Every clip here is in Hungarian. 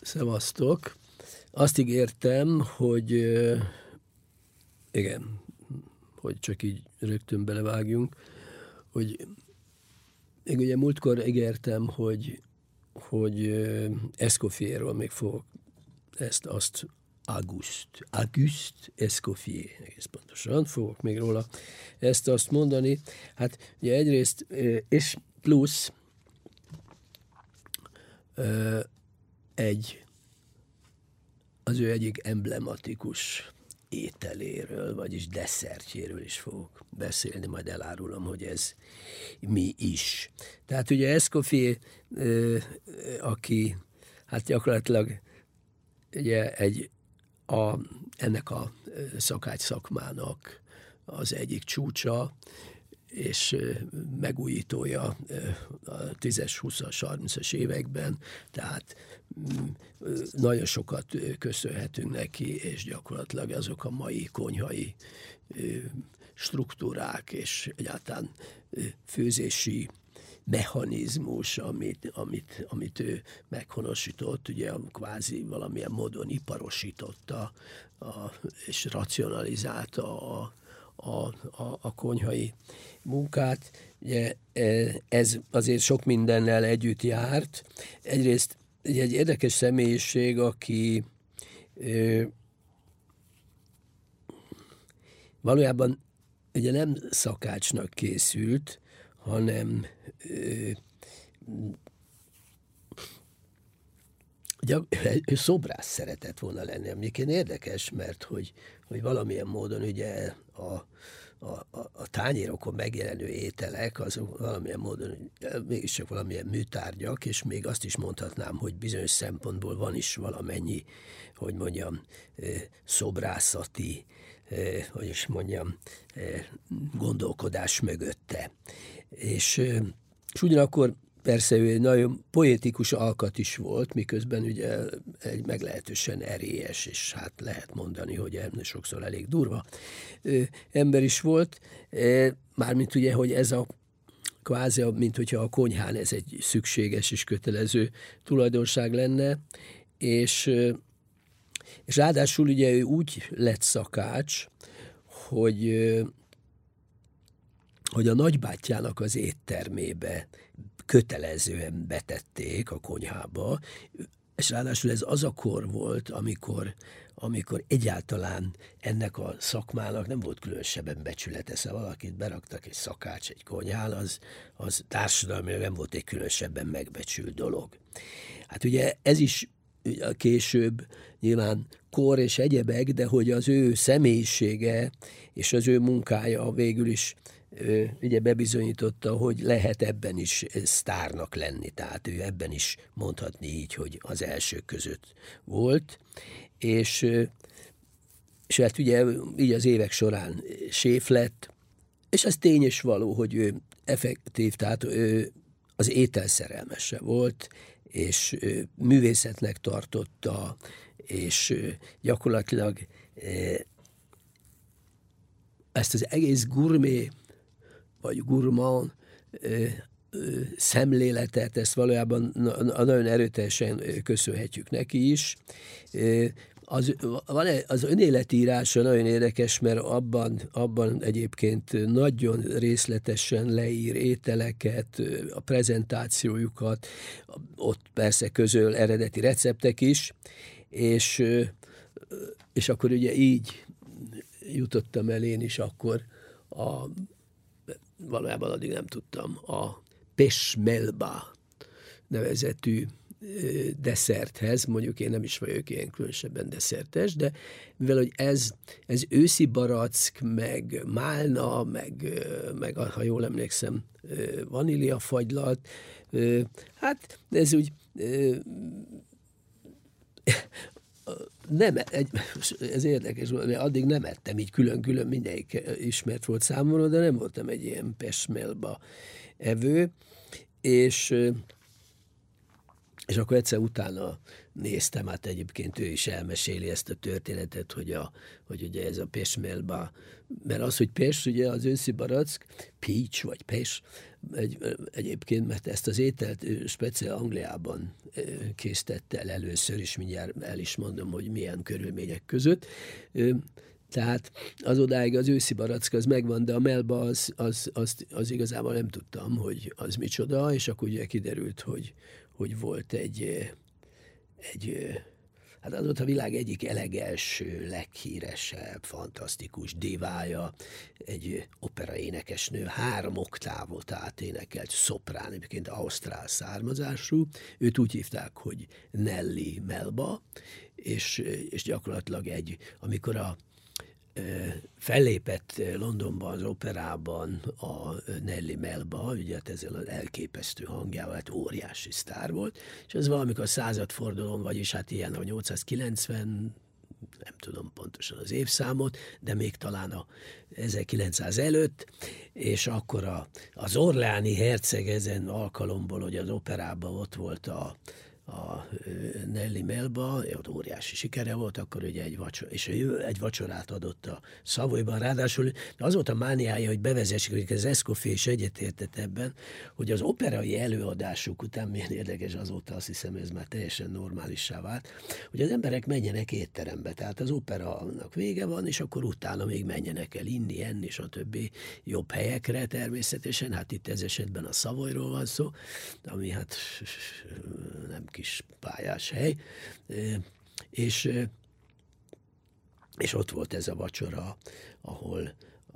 Szevasztok! Azt ígértem, hogy igen, hogy csak így rögtön belevágjunk, hogy még ugye múltkor ígértem, hogy Escoffierről még fogok azt Auguste Escoffier, egész pontosan, fogok még róla azt mondani. Hát ugye egyrészt, és plusz az ő egyik emblematikus ételéről, vagyis desszertjéről is fogok beszélni, majd elárulom, hogy ez mi is. Tehát ugye Escoffier, aki hát gyakorlatilag ugye ennek a szakács szakmának az egyik csúcsa, és megújítója a 10-es, 20-as, 30-as években, tehát nagyon sokat köszönhetünk neki, és gyakorlatilag azok a mai konyhai struktúrák, és egyáltalán főzési mechanizmus, amit ő meghonosított, ugye kvázi valamilyen módon iparosította és racionalizálta a konyhai munkát. Ugye, ez azért sok mindennel együtt járt. Egyrészt egy érdekes személyiség, aki valójában ugye nem szakácsnak készült, hanem szobrász szeretett volna lenni, amikén érdekes, mert hogy valamilyen módon ugye a tányérokon megjelenő ételek, azok valamilyen módon mégiscsak valamilyen műtárgyak, és még azt is mondhatnám, hogy bizonyos szempontból van is valamennyi, hogy mondjam, szobrászati, hogy is mondjam, gondolkodás mögötte. És ugyanakkor persze ő egy nagyon poétikus alkat is volt, miközben ugye egy meglehetősen erélyes, és hát lehet mondani, hogy sokszor elég durva ember is volt. Mármint ugye, hogy ez a kvázi, mint hogyha a konyhán ez egy szükséges és kötelező tulajdonság lenne, és ráadásul ugye ő úgy lett szakács, hogy a nagybátyjának az éttermébe kötelezően betették a konyhába, és ráadásul ez az a kor volt, amikor egyáltalán ennek a szakmának nem volt különösebben becsülete, szóval valakit beraktak egy szakács egy konyhán, az társadalmilag nem volt egy különösebben megbecsült dolog. Hát ugye ez is később nyilván kor és egyebek, de hogy az ő személyisége és az ő munkája végül is ugye bebizonyította, hogy lehet ebben is sztárnak lenni, tehát ő ebben is mondhatni így, hogy az elsők között volt, és hát ugye így az évek során séf lett, és az tény és való, hogy ő effektív, tehát ő az ételszerelmese volt, és művészetnek tartotta, és gyakorlatilag ezt az egész gourmet, vagy gourmand szemléletet, ezt valójában nagyon erőteljesen köszönhetjük neki is. Az önéletírása nagyon érdekes, mert abban egyébként nagyon részletesen leír ételeket, a prezentációjukat, ott persze közöl eredeti receptek is, és akkor ugye így jutottam el én is akkor valójában addig nem tudtam, a peshmelba nevezetű desszerthez, mondjuk én nem is vagyok ilyen különösebben desszertes, de mivel hogy ez őszi barack, meg málna, meg ha jól emlékszem, vaníliafagylalt, hát ez úgy ez érdekes volt, mert addig nem ettem így külön-külön, mindegyik ismert volt számomra, de nem voltam egy ilyen peshmelba evő, és És akkor egyszer utána néztem, hát egyébként ő is elmeséli ezt a történetet, hogy ugye ez a Pest Melba, mert az, hogy Pest, ugye az őszi barack, peach vagy Pest, egyébként, mert ezt az ételt ő speciál Angliában készítette el először, és mindjárt el is mondom, hogy milyen körülmények között. Tehát az odáig az őszi barack az megvan, de a melba az igazából nem tudtam, hogy az micsoda, és akkor ugye kiderült, hogy volt egy hát az volt a világ egyik elegelső, leghíresebb, fantasztikus divája, egy operaénekesnő, 3 oktávot áténekelt, szoprán, egyébként ausztrál származású, őt úgy hívták, hogy Nellie Melba, és gyakorlatilag amikor fellépett Londonban az operában a Nellie Melba, ugye ezzel az elképesztő hangjával, hát óriási sztár volt, és ez valamikor a századfordulón, vagyis hát ilyen a 890, nem tudom pontosan az évszámot, de még talán a 1900 előtt, és akkor az orleáni herceg ezen alkalomból, hogy az operában ott volt a Nellie Melba, ott óriási sikere volt, akkor ugye egy vacsorát adott a Savoyban, ráadásul az volt a mániája, hogy bevezessék, hogy az Escoffier is egyetértett ebben, hogy az operai előadásuk után, milyen érdekes, azóta azt hiszem, ez már teljesen normálissá vált, hogy az emberek menjenek étterembe, tehát az operának vége van, és akkor utána még menjenek el inni, enni, stb. Jobb helyekre természetesen, hát itt ez esetben a Savoyról van szó, ami hát nem kis pályás hely, és ott volt ez a vacsora, ahol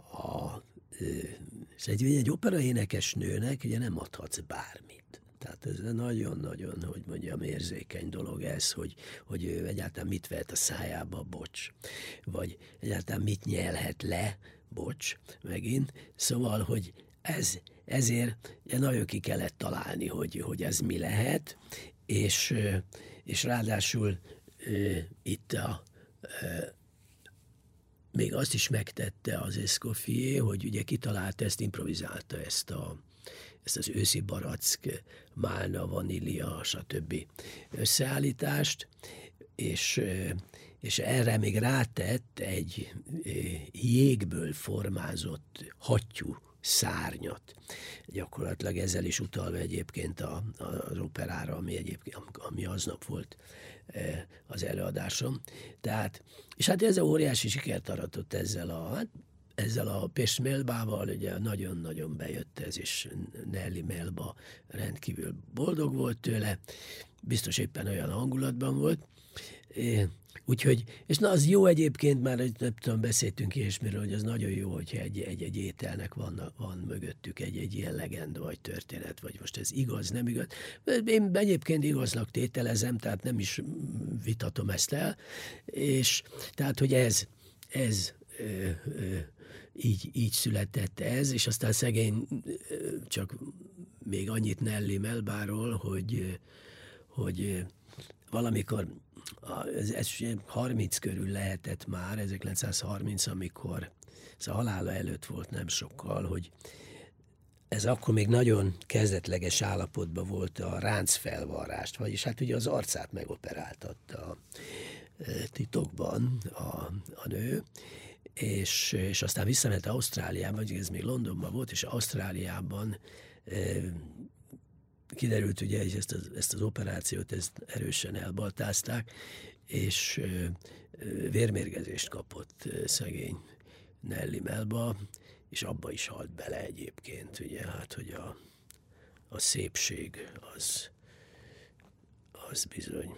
egy operaénekes nőnek ugye nem adhatsz bármit. Tehát ez nagyon-nagyon, hogy mondjam, érzékeny dolog ez, hogy ő egyáltalán mit vehet a szájába, bocs, vagy egyáltalán mit nyelhet le, bocs, megint. Szóval, hogy ezért nagyon ki kellett találni, hogy ez mi lehet, és ráadásul itt még azt is megtette az Escoffier, hogy ugye kitalálta ezt, improvizálta ezt az őszi barack, málna, vanília, stb. Összeállítást, és erre még rátett egy jégből formázott hattyú szárnyat. Gyakorlatilag ezzel is utalva egyébként az operára, ami aznap volt az előadásom. Tehát, és hát ez a óriási sikert aratott ezzel a Pest Melbával, ugye nagyon-nagyon bejött ez, és Nellie Melba rendkívül boldog volt tőle, biztos éppen olyan hangulatban volt. Úgyhogy, és na az jó egyébként, már nem tudom, beszéltünk ilyesmiről, hogy az nagyon jó, hogyha egy ételnek van mögöttük egy ilyen legenda, vagy történet, vagy most ez igaz, nem igaz. Én egyébként igaznak tételezem, tehát nem is vitatom ezt el, és tehát, hogy ez így született ez, és aztán szegény csak még annyit Nellie Melbáról, hogy valamikor ez 30 körül lehetett már, 1930, amikor ez a halála előtt volt nem sokkal, hogy ez akkor még nagyon kezdetleges állapotban volt a ráncfelvarrást, vagyis hát ugye az arcát megoperáltatta titokban a nő, és aztán visszament Ausztráliába, ez még Londonban volt, és Ausztráliában kiderült ugye, hogy ezt az operációt erősen elbaltázták, és vérmérgezést kapott szegény Nellie Melba, és abba is halt bele egyébként, ugye, hát, hogy a szépség az bizony,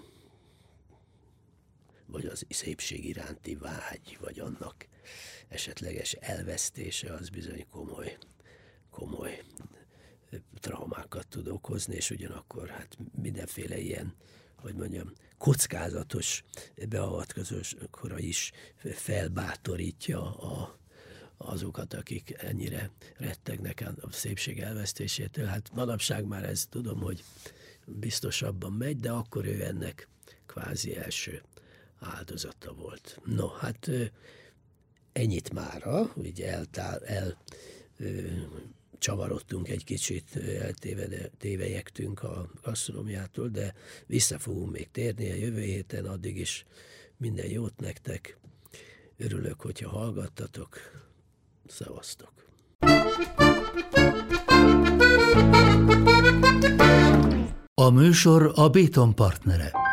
vagy az szépség iránti vágy, vagy annak esetleges elvesztése, az bizony komoly traumákat tud okozni, és ugyanakkor hát mindenféle ilyen, hogy mondjam, kockázatos beavatkozókra is felbátorítja azokat, akik ennyire rettegnek a szépség elvesztésétől. Hát manapság már ez tudom, hogy biztosabban megy, de akkor ő ennek kvázi első áldozata volt. No, hát ennyit mára, ugye csavarodtunk egy kicsit, eltévejektünk a gasztronómiától, de vissza fogunk még térni a jövő héten, addig is minden jót nektek. Örülök, hogyha hallgattatok. Szevasztok! A műsor a Béton partnere.